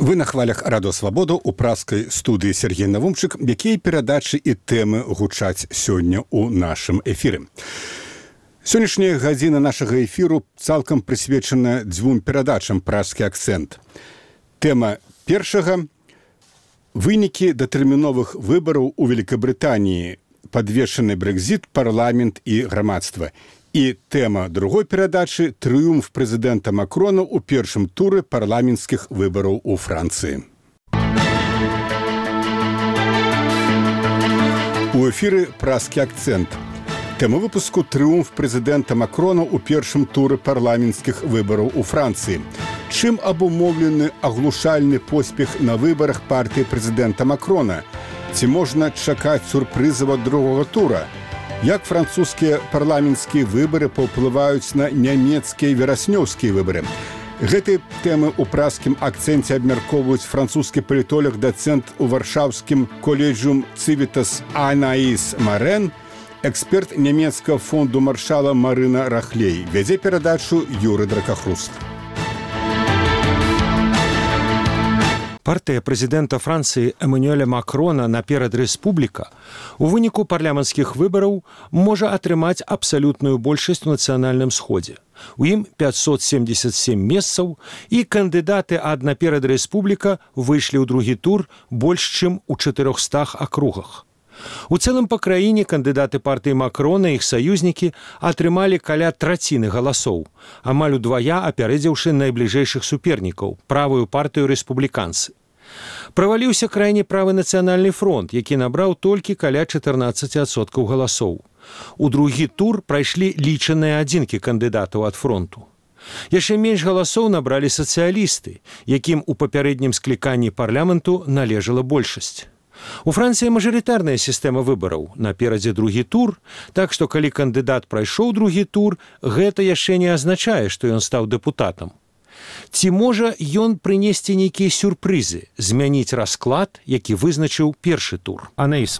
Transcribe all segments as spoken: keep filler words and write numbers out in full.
Вы на хвалях Радо Свабоду у праскай студыі Сергей Навумчык, якія перадачы і тэмы гучаць сёння ў нашым эфіры. Сённяшняя гадзіна нашага эфіру цалкам прысвечана дзвюм перадачам «Пражскі акцэнт». Тэма першага – вынікі датэрміновых выбараў у Великабрытаніі, падвешаны Брэкзіт, парламент і грамадства. І тэма другой перадачы – трыумф прэзідэнта Макрона ў першым туры парламенцкіх выбараў у Францыі. У эфіры «Пражскі акцэнт». Тэма выпуску – трыумф прэзідэнта Макрона ў першым туры парламенцкіх выбараў у Францыі. Чым абумоўлены аглушальны поспех на выбарах партыі прэзідэнта Макрона? Ці можна чакаць сюрпрызаў ад другога тура? Як французскія парламенцкія выбары паўплываюць на нямецкія вераснёўскія выбары? Гэтай тэмы ў пражскім акцэнце абмяркоўваюць французскі палітолог, дацэнт у варшаўскім коледжум Цівітас Анаіс Марэн, эксперт нямецкага фонду маршала Марына Рахлей. Вядзе перадачу Юры Дракахруст. Партыя прэзідэнта Францыі Эммануэля Макрона наперад рэспубліка у выніку парламенцкіх выбараў можа атрымаць абсалютную большасць у нацыянальным сходзе. У ім пятьсот семьдесят семь месцаў, і кандыдаты ад наперад рэспубліка выйшлі ў другі тур больш чым у чатырохстах акругах. У цэлым па краіне кандыдаты партыі Макрона і іх саюзнікі атрымалі каля траціны галасоў, амаль удвая апярэдзіўшы найбліжэйшых супернікаў, правую партыю рэспубліканцы. Праваліўся крайне правы нацыянальны фронт, які набраў толькі каля чатырнаццаць адсоткаў галасоў. У другі тур прайшлі лічаныя адзінкі кандыдатаў ад фронту. Яшчэ менш галасоў набралі сацыялісты, якім у папярэднім скліканні парламенту належала большасць. У Францыі мажарытарная сістэма выбараў, наперадзе другі тур, так што калі кандыдат прайшоў другі тур, гэта яшчэ не азначае, што ён стаў дэпутатам. Ці можа ён прынесці нейкія сюрпрызы, змяніць расклад, які вызначыў першы тур? Анаіс.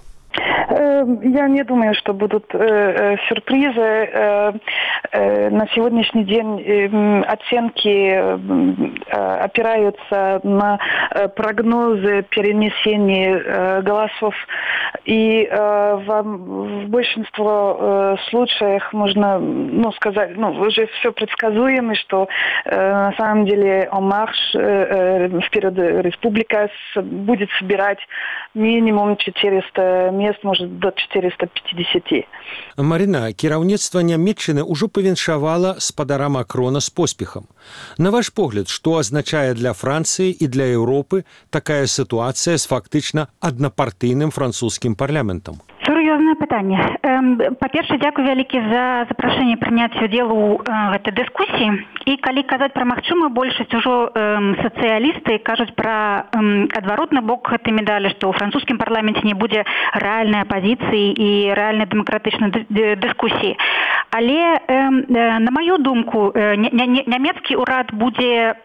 Я не думаю, что будут э, сюрпризы. Э, э, на сегодняшний день э, оценки э, опираются на э, прогнозы перенесения э, голосов. И э, в, в большинстве э, случаев можно ну, сказать, ну, уже все предсказуемо, что э, на самом деле En Marche, э, вперед республика будет собирать минимум четыреста мест, может, до четыреста пятьдесят. Марина, кіраўніцтва Нямецчыны ўжо павіншавала спадара Макрона з поспехам. На ваш погляд, што азначае для Францыі і для Еўропы такая сітуацыя з фактычна аднапартыйным французскім парламентам? Сур'ёзнае пытанне. Па-першае, дзякую вялікі за запрашэнне прыняць удзел у гэтай дыскусіі. І калі казаць пра магчымую большасць, ужо сацыялісты кажуць пра адваротны бок гэтай медалі, што ў французскім парламенце не будзе рэальнай апазіцыі і рэальнай дэмакратычнай дыскусіі. Але, на маю думку, нямецкі ўрад будзе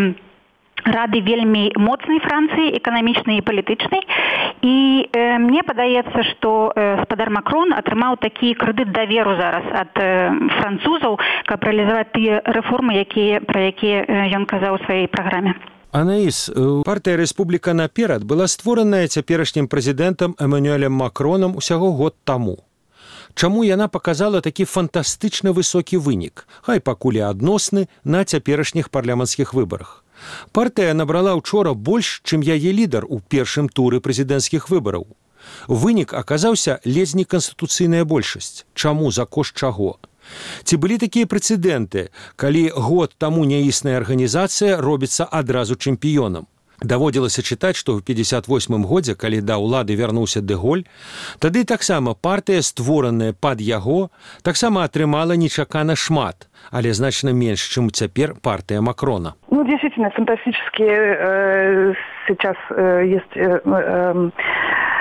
рады вельмі моцнай Францыі, эканамічнай і палітычнай. І э, мне падаецца, што э, спадар Макрон атрымаў такі крэдыт даверу зараз ад э, французаў, каб рэалізаваць тыя рэформы, якія, пра якія э, ён казаў у сваёй праграме. Анаіс, партыя «Рэспубліка наперад» была створаная цяперашнім прэзідэнтам Эммануэлем Макронам усяго год таму. Чаму яна паказала такі фантастычна высокі вынік, хай пакуль і адносны, на цяперашніх парламенцкіх выбарах? Партыя набрала ўчора больш, чым яе лідар у першым туры прэзідэнцкіх выбараў. Вынік аказаўся ледзь не канстытуцыйная большасць. Чаму, за кошт чаго? Ці былі такія прэцэдэнты, калі год таму няісная арганізацыя робіцца адразу чэмпіёнам? Даводзілася чытаць, што ў пятьдесят восьмым годзе, калі да ўлады вярнуўся Дэ Голь, тады таксама партыя, створаная пад яго, таксама атрымала нечакана шмат, але значна менш, чым цяпер партыя Макрона. Ну, действительно, фантастические э, сейчас э, есть э, э,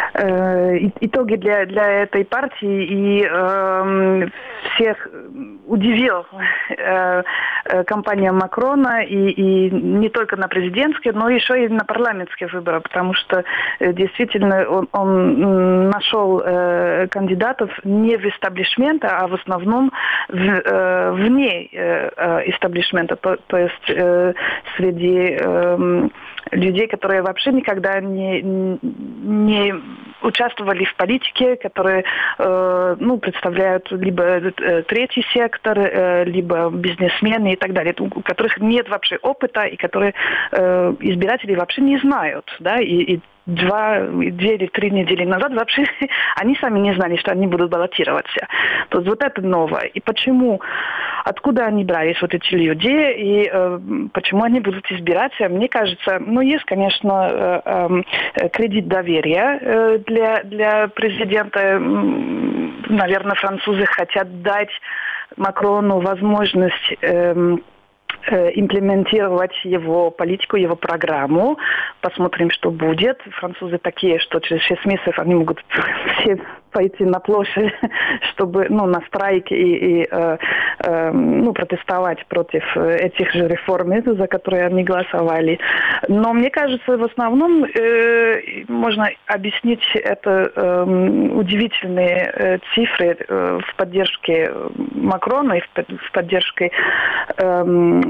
итоги для, для этой партии, и э, всех удивил э, кампания Макрона, и, и не только на президентские, но еще и на парламентские выборы, потому что э, действительно он, он нашел э, кандидатов не в истеблишмента, а в основном в, э, вне э, истеблишмента, то, то есть э, среди э, людей, которые вообще никогда не, не участвовали в политике, которые э, ну, представляют либо э, третий сектор, э, либо бизнесмены и так далее, у которых нет вообще опыта и которые э, избиратели вообще не знают, да, и, и Два, две или три недели назад вообще они сами не знали, что они будут баллотироваться. То есть вот это новое. И почему, откуда они брались, вот эти люди, и э, почему они будут избираться, мне кажется, ну, есть, конечно, э, э, кредит доверия э, для, для президента. Наверное, французы хотят дать Макрону возможность э, имплементировать его политику, его программу. Посмотрим, что будет. Французы такие, что через шесть месяцев они могут все пойти на площадь, чтобы, ну, на страйк и, и э, э, ну, протестовать против этих же реформ, за которые они голосовали. Но мне кажется, в основном э, можно объяснить это э, удивительные э, цифры э, в поддержке Макрона и в, в поддержке э,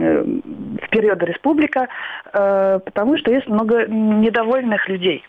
в период республика, э, потому что есть много недовольных людей.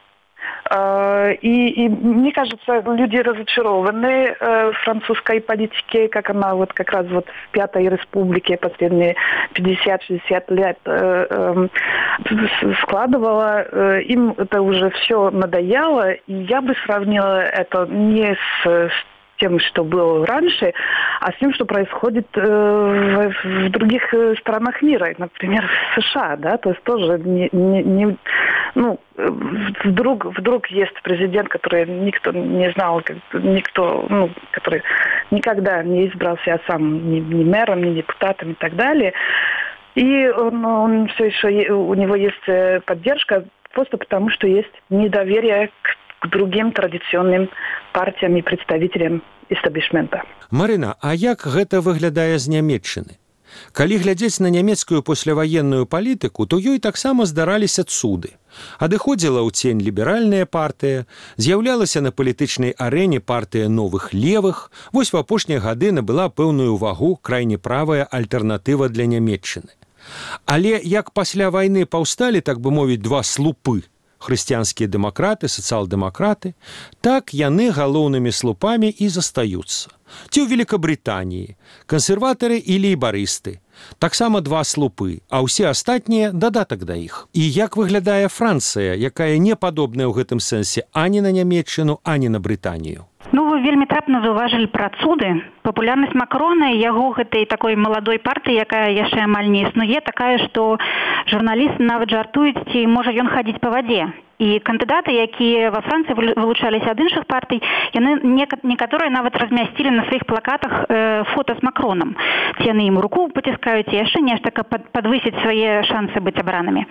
И, и мне кажется, люди разочарованы э, французской политике, как она вот как раз вот в Пятой Республике последние пятьдесят-шестьдесят лет э, э, складывала. Э, им это уже все надоело, и я бы сравнила это не с, с тем, что было раньше, а с тем, что происходит э, в, в других странах мира, например, в США, да, то есть тоже не, не, не ну, вдруг, вдруг есть президент, который никто не знал, никто, ну, который никогда не избрался сам ни, ни мэром, ни депутатом и так далее. И он, он все еще, у него есть поддержка просто потому, что есть недоверие к к другим традыцыйным партиям і прадстаўителям эстаблішмента. Марына, а як гэта выглядае з Нямецчыны? Калі глядзець на нямецкую пасляваенную палітыку, то ёй таксама здараліся цуды. Адыходзіла ў цень ліберальная партыя, з'яўлялася на палітычнай арэне партыя новых левых, вось в апошнія гады набыла пэўную вагу крайне правая альтэрнатыва для Нямецчыны. Але як пасля вайны паўсталі, так бы мовіць, два слупы, хрысціянскія дэмакраты, сацыял-дэмакраты, так яны галоўнымі слупамі і застаюцца. Ці ў Великабрытаніі, кансерватары і лейбарысты. Таксама два слупы, а ўсе астатнія дадатак да іх. І як выглядае Францыя, якая не падобная ў гэтым сэнсе ані на Нямецчыну, ані на Брытанію? Ну, вы вельмі трапна заўважылі пра цуды. Папулярнасць Макрона і яго гэтай такой маладой партыі, якая яшчэ амаль не існуе, такая, што журналісты нават жартуюць, ці можа ён хадзіць па вадзе. І кандыдаты, якія ва Францыі вылучаліся ад іншых партый, яны некаторыя нават размясцілі на сваіх плакатах э, фота з Макронам. Ці яны ім руку паціскаюць, і яшчэ нешта, каб падвысіць свае шансы быць абранымі.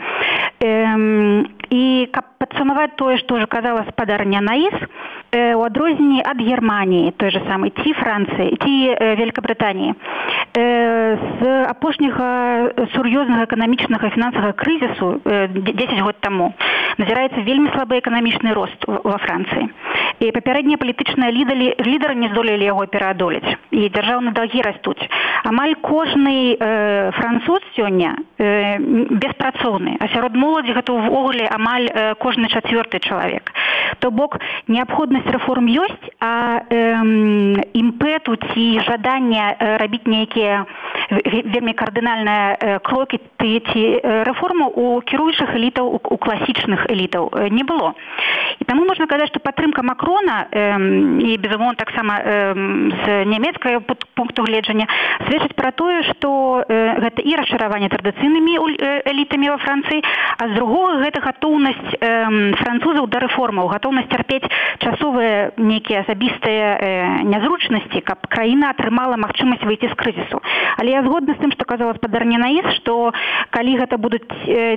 Эм, і каб падсумаваць тое, што ўжо казала спадарня Наіс, э, у адрозненні ад Германіі, той же самай, ці Францыі, ці э, Великабрытаніі, э, з апошняга сур'ёзнага эканамічнага і фінансавага крызісу э, дзесяць год таму назіраецца вельмі слабы эканамічны рост ва Францыі. І папярэднія палітычныя лідары, лідары не здолелі яго пераадолець. І дзяржаўныя даўгі растуць. Амаль кожны э, француз сёння э, беспрацоўны, а сярод моладзі гэта ўвогуле амаль э, кожны чацвёрты чалавек. То бок неабходнасць рэформ ёсць, а э, імпэту ці жаданне э, рабіць нейкія вельмі кардынальныя э, крокі ці э, рэформу у кіруючых элітаў, у, у класічных элітаў не было. І таму можна казаць, што падтрымка Макрона э, і, безумоўна, таксама э, з нямецкай пункту гледжання сведчыць пра тое, што э, гэта і расчараванне традыцыйнымі элітамі ва Францыі, а з другога гэта гатоўнасць э, французаў да рэформаў, гатоўнасць цярпець часовыя нейкія асабістыя э, нязручнасці, каб краіна атрымала магчымасць выйти з крызісу. Але я згодна з тым, што казала спадар Ненаіс, што калі гэта будуць э,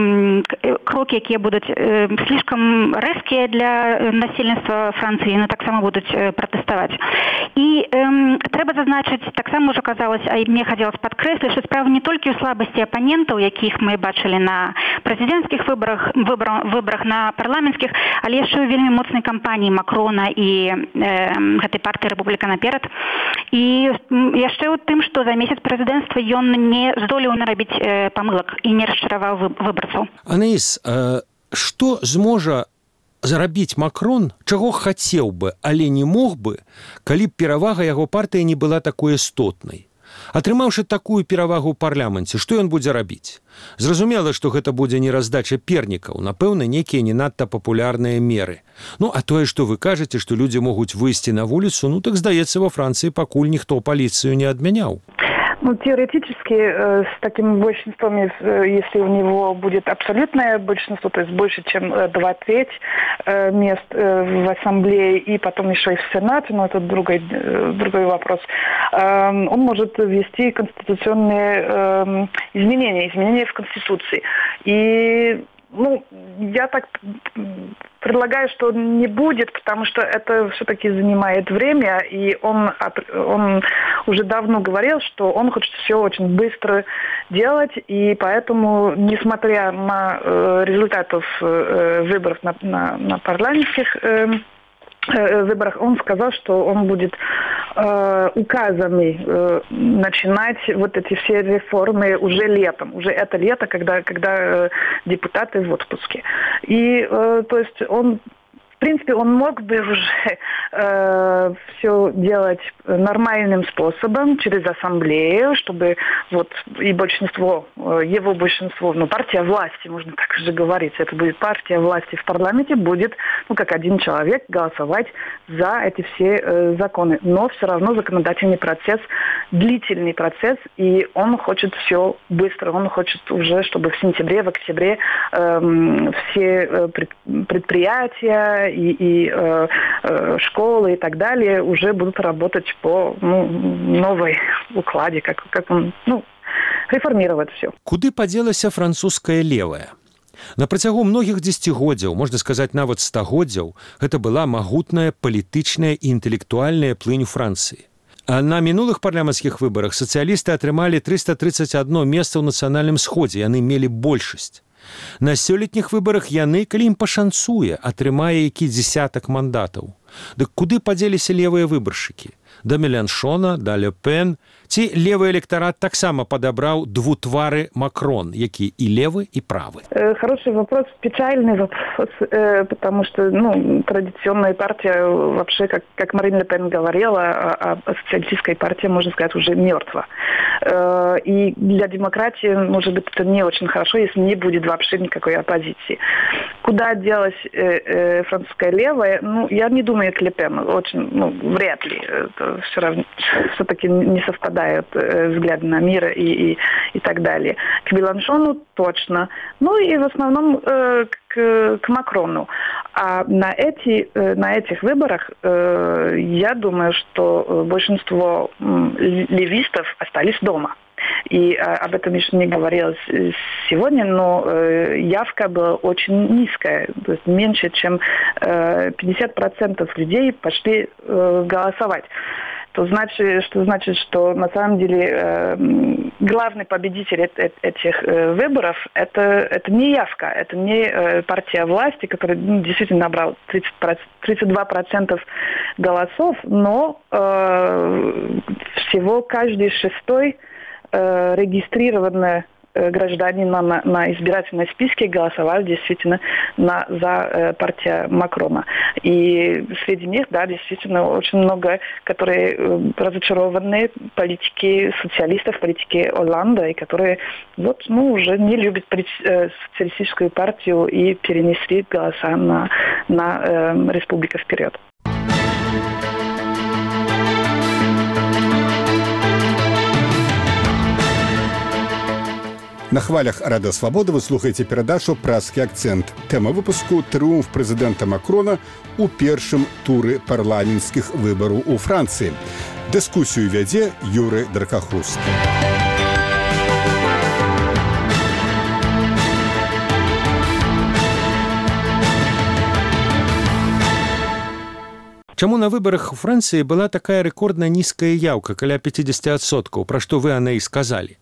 э, крокі, якія будуць э, слишком рэзкія для насельніцтва Францыі, яны таксама будуць э, пратэставаць. І э, трэба зазначыць, таксама ўжо казалось, а мне хацелася падкрэсліць, што справа не толькі ў слабасці апанентаў, якіх мы бачылі на прэзідэнцкіх выбарах, выбарах, выбарах на парламенцкіх, але яшчэ ў вельмі моцнай кампаніі Макрона і э, гэтай партыі Рэпубліка наперад. І яшчэ ў тым, што за месяц прэзідэнцтва ён не здолеў нарабіць э, памылак і не расчараваў выбарцаў. Анаіс, э, што зможа зарабіць Макрон, чаго хацеў бы, але не мог бы, калі б перавага яго партыі не была такой істотнай? Атрымаўшы такую перавагу ў парламенце, што ён будзе рабіць? Зразумела, што гэта будзе не раздача пернікаў, напэўна, нейкія не надта папулярныя меры. Ну, а тое, што вы кажаце, што людзі могуць выйсці на вуліцу, ну, так, здаецца, ва Францыі пакуль ніхто паліцыю не адмяняў. Ну, теоретически, э, с таким большинством, э, если у него будет абсолютное большинство, то есть больше, чем э, два трети э, мест э, в Ассамблее и потом еще и в Сенате, но это другой, э, другой вопрос, э, он может ввести конституционные э, изменения, изменения в Конституции. И ну, я так предлагаю, что не будет, потому что это все-таки занимает время, и он, он уже давно говорил, что он хочет все очень быстро делать, и поэтому, несмотря на э, результатов э, выборов на, на, на парламентских э, выборах, он сказал, что он будет э, указами э, начинать вот эти все реформы уже летом, уже это лето, когда, когда э, депутаты в отпуске. И э, то есть он, в принципе, он мог бы уже э, все делать нормальным способом, через ассамблею, чтобы вот и большинство, его большинство, ну, партия власти, можно так уже говорить, это будет партия власти в парламенте, будет, ну, как один человек голосовать за эти все э, законы. Но все равно законодательный процесс, длительный процесс, и он хочет все быстро, он хочет уже, чтобы в сентябре, в октябре э, все предприятия и, и э, э, школы и так далее уже будут работать по ну, новой укладе, как, как он, ну, реформировать все. Куды падзелася французская левая? На працягу многіх дзесяцігоддзяў, можна сказаць, нават стагоддзяў, гэта была магутная палітычная і інтэлектуальная плынь у Францыі. А на мінулых парламенцкіх выбарах сацыялісты атрымалі трыста трыццаць адно месца ў нацыянальным сходзе, яны мелі большасць. На сёлетніх выбарах яны, калі ім пашанцуе, атрымае які дзесятак мандатаў. Дык куды падзеліся левыя выбаршчыкі? Да Меланшона, да Ле Пен, ці левы электарат таксама падабраў двутвары Макрон, які і левы, і правы? Хороший вопрос, печальный вопрос, потому что, ну, традиционная партия вообще, как, как Марин Ле Пен говорила, а, а социалистическая партия, можно сказать, уже мертва. И для демократии, может быть, это не очень хорошо, если не будет вообще никакой оппозиции. Куда делась французская левая? Ну, я не думаю, к Ле Пен, очень, ну, вряд ли. Это все равно, все-таки не совпадают взгляды на мир и, и, и так далее. К Меланшону точно. Ну и в основном э, к, к Макрону. А на, эти, э, на этих выборах э, я думаю, что большинство э, левистов остались дома. И а, об этом еще не говорилось сегодня, но э, явка была очень низкая, то есть меньше, чем э, пятьдесят процентов людей пошли э, голосовать. То значит, что значит, что на самом деле э, главный победитель этих э, выборов это, это не явка, это не э, партия власти, которая ну, действительно набрала тридцать два процента голосов, но э, всего каждый шестой регистрированные граждане на, на, на избирательном списке голосовали действительно на, за э, партию Макрона. И среди них, да, действительно очень много, которые э, разочарованы политики социалистов, политики Олланда, и которые вот, ну, уже не любят э, социалистическую партию и перенесли голоса на, на э, Республика вперед. На хвалях Радио Свобода вы слухаете передачу «Празкі акцент». Тема выпуску «Трыумф прэзідэнта Макрона у першым туры парламенцкіх выбараў у Францыі». Дыскусію вядзе Юрый Дракахруст. Чаму на выбарах у Францыі была такая рэкордна нізкая яўка, каля пяцьдзесят адсоткаў, пра што вы, Анна, і сказалі?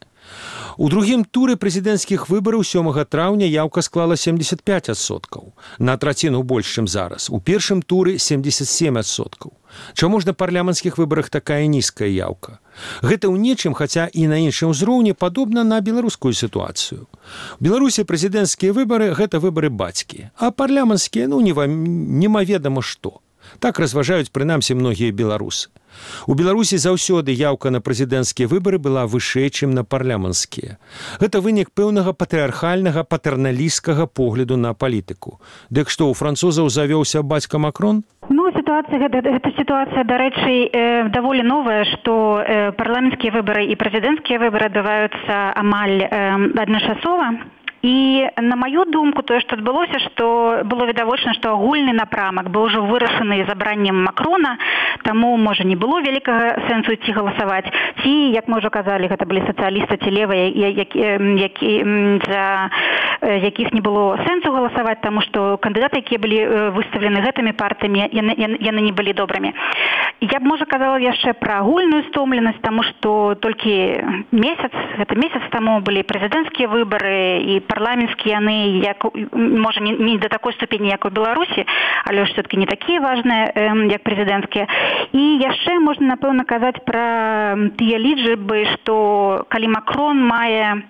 У другім туры прэзідэнцкіх выбараў сёмага траўня яўка склала семьдесят пять адсоткаў, на траціну больш, чым зараз. У першым туры семьдесят семь адсоткаў. Чаму ж на парламенцкіх выбарах такая нізкая яўка? Гэта ў нечым, хаця і на іншым узроўні, падобна на беларускую сітуацыю. У Беларусі прэзідэнцкія выбары – гэта выбары бацькі, а парламенцкія, ну, немаведама што. Так разважаюць прынамсі многія беларусы. У Беларусі заўсёды яўка на прэзідэнцкія выбары была вышэй, чым на парламенцкія. Гэта вынік пэўнага патрыархальнага, патэрналісцкага погляду на палітыку. Дык што, у французаў завёўся бацька Макрон? Ну, ситуация, гэта, гэта ситуация, до речі, э, даволі новая, што э, парламенцкія выбары і прэзідэнцкія выбары адбываюцца амаль э, адначасова. І на маю думку, тое, што адбылося, што было відавочна, што агульны напрамак быў ўжо вырашаны забраннем Макрона, таму, можа, не было вялікага сэнсу ісці галасаваць. Ці, як мы ўжо казалі, гэта былі сацыялісты ці левыя, які, які, за якіх не было сэнсу галасаваць, таму што кандыдаты, якія былі выставлены гэтымі партыямі, яны, яны не былі добрымі. Я б, можа, казала яшчэ пра агульную стомленасць, таму што толькі месяц, гэта месяц таму былі прэзідэнцкія выбары і парламенцкія яны, як, можа, не, не до такой ступені, як у Беларусі, але ж все-таки не такія важныя, як прэзідэнцкія. І яшчэ можна, напэўна, казаць пра тыя лічбы, што калі Макрон мае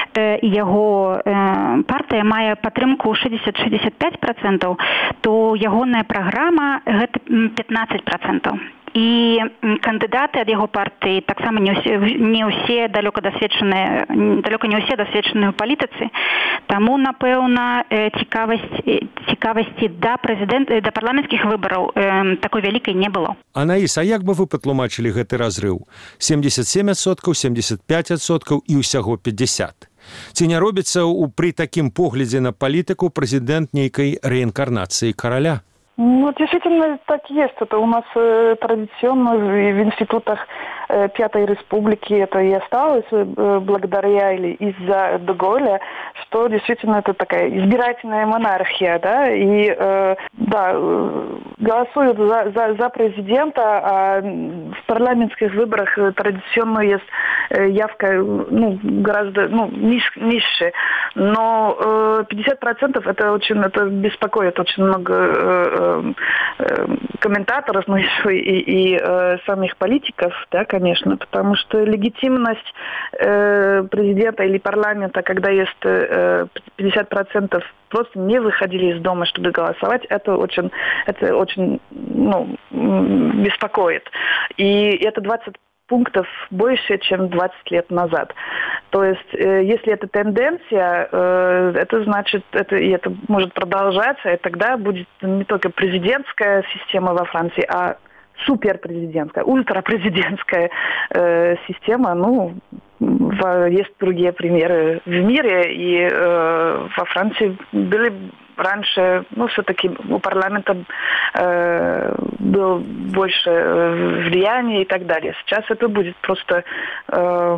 і яго партыя мае падтрымку шэсцьдзесят - шэсцьдзесят пять процентаў, то ягоная праграма гэта пятнадцать процентаў. І кандыдаты ад яго партыі таксама не ўсе, не ўсе далёка дасведчаныя, далёка не ўсе дасведчаныя ў палітыцы. Таму, напэўна, цікавасць, цікавасці да прэзідэнта, да парламенцкіх выбараў такой вялікай не было. Анаіс, а як бы вы патлумачылі гэты разрыў? семьдесят семь адсоткаў, семьдесят пять адсоткаў і ўсяго пятьдесят. Ці не робіцца ў пры такім поглядзе на палітыку прэзідэнт нейкай рэінкарнацыі караля? Ну, действительно, так есть. Это у нас э, традиционно в институтах э, Пятой Республики это и осталось э, благодаря или из-за де Голля, что действительно это такая избирательная монархия, да, и э, да, голосуют за, за, за президента, а в парламентских выборах традиционно есть явка, ну, гораздо, ну, ниж, ниже, но э, пятьдесят процентов это очень, это беспокоит очень много э, комментаторов, но еще и, и э, самих политиков, да, конечно, потому что легитимность э, президента или парламента, когда есть э, пятьдесят процентов просто не выходили из дома, чтобы голосовать, это очень, это очень, ну, беспокоит. И это двадцать пунктов больше, чем двадцать лет назад. То есть, э, если это тенденция, э, это значит, это, и это может продолжаться, и тогда будет не только президентская система во Франции, а суперпрезидентская, ультрапрезидентская э, система. Ну, в, есть другие примеры в мире, и э, во Франции были раньше, ну, все-таки у парламента э, было больше влияния и так далее. Сейчас это будет просто, э,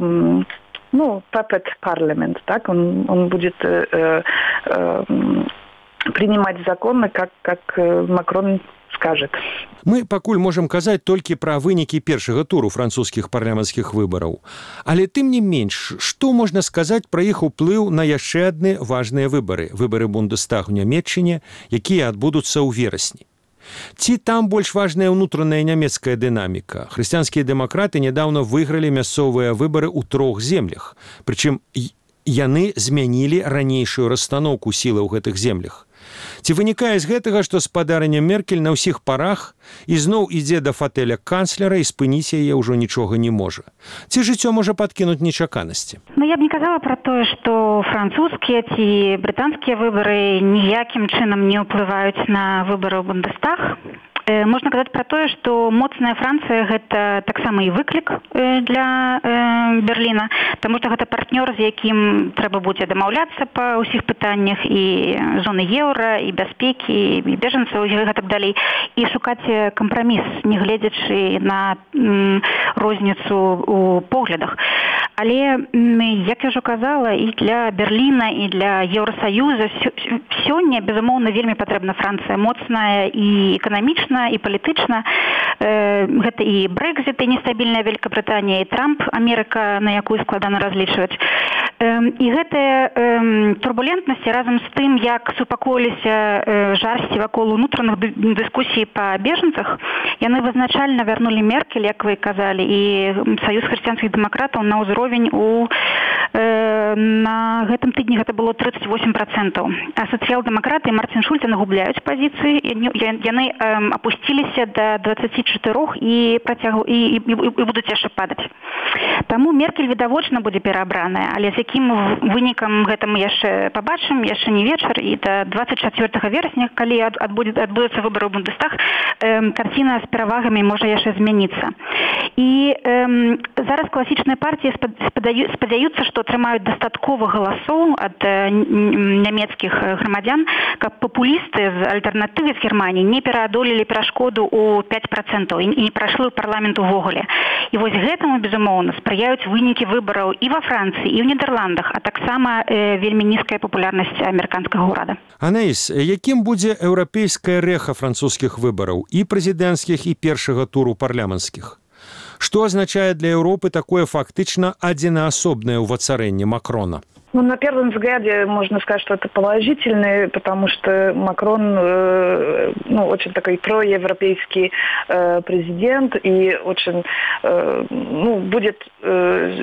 ну, puppet parliament, так? Он, он будет э, э, принимать законы, как, как Макрон скажет. Мы пакуль можам казаць толькі пра вынікі першага туру французскіх парламенцкіх выбараў. Але тым не менш, што можна сказаць пра іх уплыў на яшчэ адны важныя выбары, выбары Бундестагу ў Нямецчыне, якія адбудуцца ў верасні. Ці там больш важная ўнутраная нямецкая дынаміка? Хрысціянскія дэмакраты нядаўна выйгралі мясцовыя выбары ў трох землях, прычым яны змянілі ранейшую расстаноўку сілаў у гэтых землях. Ці вынікае з гэтага, што спадарня Меркель на ўсіх парах ізноў ідзе да фатэля канцлера і спыніць яе ўжо нічога не можа? Ці жыццё можа падкінуць нечаканасці? Ну, я б не казала пра тое, што французскія ці брытанскія выбары ніякім чынам не ўплываюць на выбары ў Бундестаг. Можна казаць пра тое, што моцная Францыя гэта таксама і выклік для Берліна, таму што гэта партнёр, з якім трэба будзе дамаўляцца па ўсіх пытаннях і зоны еўра, і бяспекі, і бежанцаў, і гэтак далей, і шукаць кампраміс, не гледзячы на розніцу ў поглядах. Але, як я ўжо казала, і для Берліна, і для Еўрасаюза сёння, безумоўна, вельмі патрэбна Францыя моцная і эканамічна, і палітычна. Гэта і Брэкзіт, і нестабільная Вялікабрытанія, і Трамп, Амерыка, на якую складана разлічваць. І гэтыя турбулентнасці разам з тым, як супакоіліся жарсці вакол унутраных дыскусій па бежанцах, яны вызначальна вярнулі Меркель, як вы казалі, і Саюз хрысціянскіх дэмакратаў на ўзровень у на гэтым тыдні гэта было тридцать восемь процентов. А сацыял-дэмакраты і Марцін Шульц нагубляюць пазіцыі, яны апусціліся да двадцати чатырох і працягу і, і, і будуць яшчэ падаць. Таму Меркель відавочна будзе пераабраная, але з якім вынікам гэта мы яшчэ пабачым, яшчэ не вечар, і да двадцать четвёртого верасня, калі адбудуцца выбары ў Бундестаг, карціна з перавагамі можа яшчэ змяніцца. І э, зараз класічныя партіі спадзяюцца, што атрымаюць дастаткова галасоў ад э, нямецкіх грамадзян, каб папулісты з альтэрнатывы з Германіі не пераадолелі перашкоду ў пять процентов і не прайшлі ў парламент увогуле. І вось гэтаму, безумоўна, спрыяюць вынікі выбараў і ва Францыі, і ў Нідерландах, а таксама э, вельмі нізкая папулярнасць амерыканскага ўрада. Анаіс, якім будзе еўрапейскае рэха французскіх выбараў і прэзідэнцкіх, і першага туру парламенцкіх? Что означает для Европы такое фактично одиноособное увоцарение Макрона? Ну, на первом взгляде можно сказать, что это положительный, потому что Макрон э, ну, очень такой проевропейский э, президент и очень э, ну, будет э,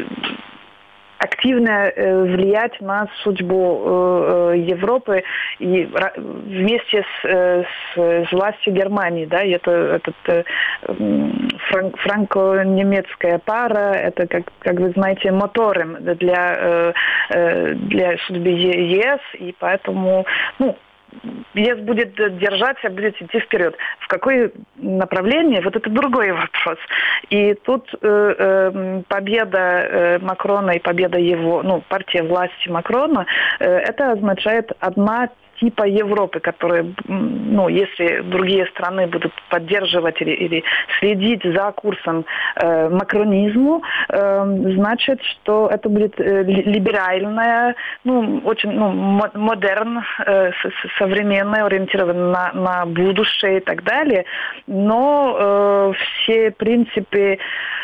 активно э, влиять на судьбу э, Европы и вместе с, э, с, с властью Германии, да, и это этот э, фран, франко-немецкая пара, это, как, как вы знаете, мотором для, э, для судьбы ЕС, и поэтому, ну, ЕС будет держаться, будет идти вперед. В какое направление, вот это другой вопрос. И тут э, э, победа э, Макрона и победа его, ну, партия власти Макрона, э, это означает одна типа Европы, которые, ну, если другие страны будут поддерживать или, или следить за курсом э, макронизму, э, значит, что это будет э, либеральная, ну, очень, ну, модерн, э, современная, ориентирована на, на будущее и так далее, но э, все принципы,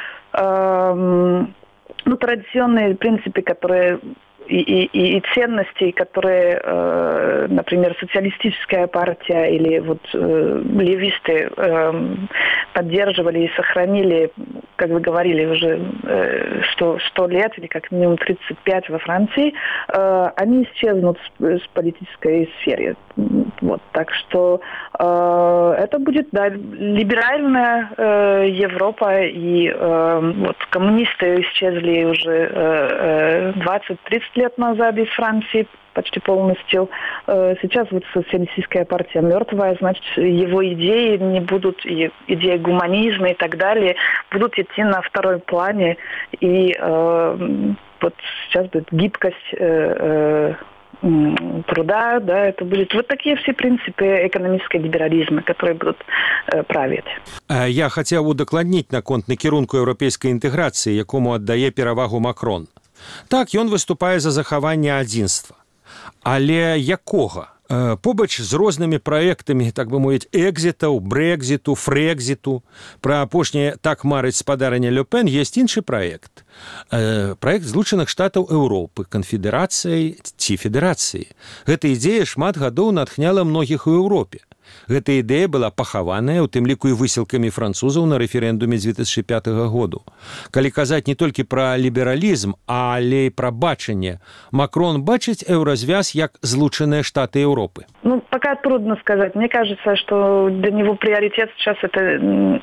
э, ну, традиционные принципы, которые И, и, и ценностей, которые, э, например, социалистическая партия или вот э, левисты э, поддерживали и сохранили, как вы говорили, уже э, сто, сто лет или как минимум тридцать пять во Франции, э, они исчезнут с, с политической сферы. Вот, так что э, это будет, да, либеральная э, Европа, и э, вот коммунисты исчезли уже э, двадцать-тридцать лет назад из Франции почти полностью. Сейчас вот социалистическая партия мертвая, значит, его идеи не будут, идеи гуманизма и так далее, будут идти на второй плане. И э, вот сейчас будет гибкость э, э, труда, да, это будут вот такие все принципы экономического либерализма, которые будут э, править. Я хотел удакладніць наконт накірунку еўрапейскай інтэграцыі, якому аддае перавагу Макрон. Так, ён выступае за захаванне адзінства. Але якога? Побач з рознымі праектамі, так бы мовіць, экзітаў, брэкзіту, фрэкзіту, пра апошняе так марыць спадарыня Ле Пен, ёсць іншы праект. Праект Злучаных Штатаў Еўропы, канфедэрацыяй ці федэрацыі. Гэта ідзея шмат гадоў натхняла многіх у Еўропе. Гэта ідэя была пахаваная, у тым ліку і высілкамі французаў на рэферэндуме две тысячи пятого году. Калі казаць не толькі пра лібералізм, але і пра бачанне, Макрон бачыць еўразвяз як Злучаныя Штаты Еўропы? Ну, пока трудно сказать. Мне кажется, что для него приоритет сейчас это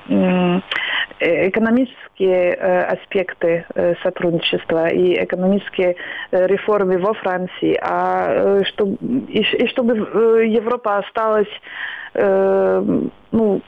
экономические аспекты сотрудничества и экономические реформы во Франции, а чтобы, и чтобы Европа осталась, ну,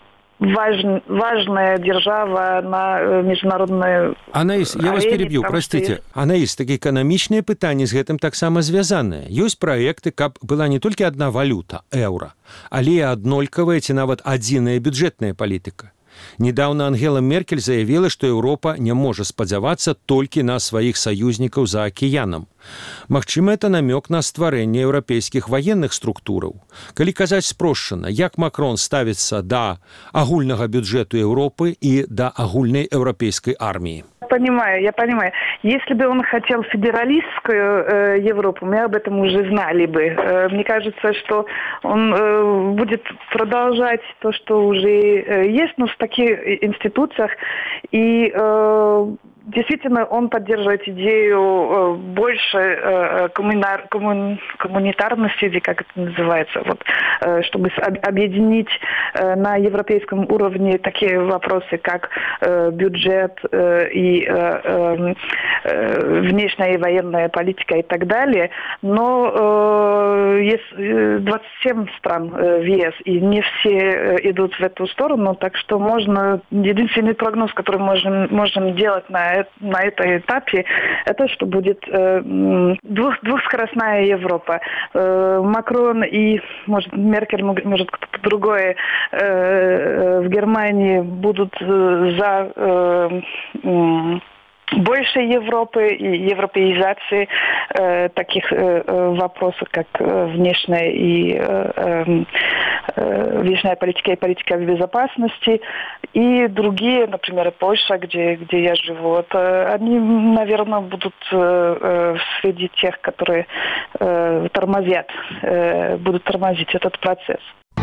важ, важная держава на международной Анаис, я вас перебью, простите. Есть... Анаис, так эканамічныя пытанні з гэтым таксама звязаныя. Ёсць праекты, каб была не толькі адна валюта, еўра, але і аднолькавая ці нават адзіная бюджэтная палітыка. Недавно Ангела Меркель заявила, что Европа не может спадзявацца толькі на своих союзников за океаном. Магчыма, это намек на стварэнне еўрапейскіх военных структураў. Калі казаць спрошчана, як Макрон ставіцца да агульнага бюджэту Европы и до агульной европейской армии? Понимаю, я понимаю. Если бы он хотел федералистскую э, Европу, мы об этом уже знали бы. Э, мне кажется, что он э, будет продолжать то, что уже э, есть, но в таких институциях. И э, действительно он поддерживает идею э, больше э, коммунар, коммун, коммунитарности, или как это называется, вот, э, чтобы объединить э, на европейском уровне такие вопросы, как э, бюджет э, и э, э, внешняя и военная политика и так далее. Но э, есть двадцать семь стран э, в ЕС, и не все э, идут в эту сторону, так что можно, единственный прогноз, который можем, можем делать на на этом этапе, это что будет э, двух, двухскоростная Европа. Э, Макрон и, может, Меркель, может, кто-то другой э, в Германии будут за э, э, больше Европы и европеизации э, таких э, вопросов, как э, внешняя и э, э, внешняя политика и политика безопасности, и другие, например, Польша, где, где я живу, вот, э, они, наверное, будут э, среди тех, которые э, тормозят, э, будут тормозить этот процесс.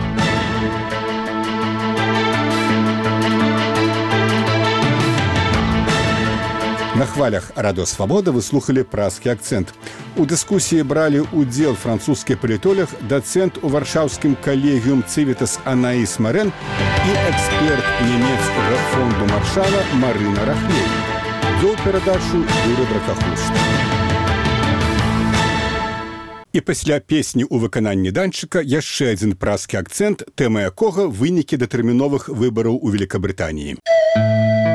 На хвалях Радио Свобода вы слухали «Празкі акцент». У дыскусіі бралі ўдзел французскі палітолог, дацэнт у варшаўскім калегіум Цивитас Анаис Марен і эксперт нямецкага фонду Маршала Марына Рахлей. Вёў перадачу Юрый Бракахуст. І пасля песні ў выкананні данчыка яшчэ адзін празкі акцент, тэма якога вынікі датэрміновых выбараў у Великабрытаніі.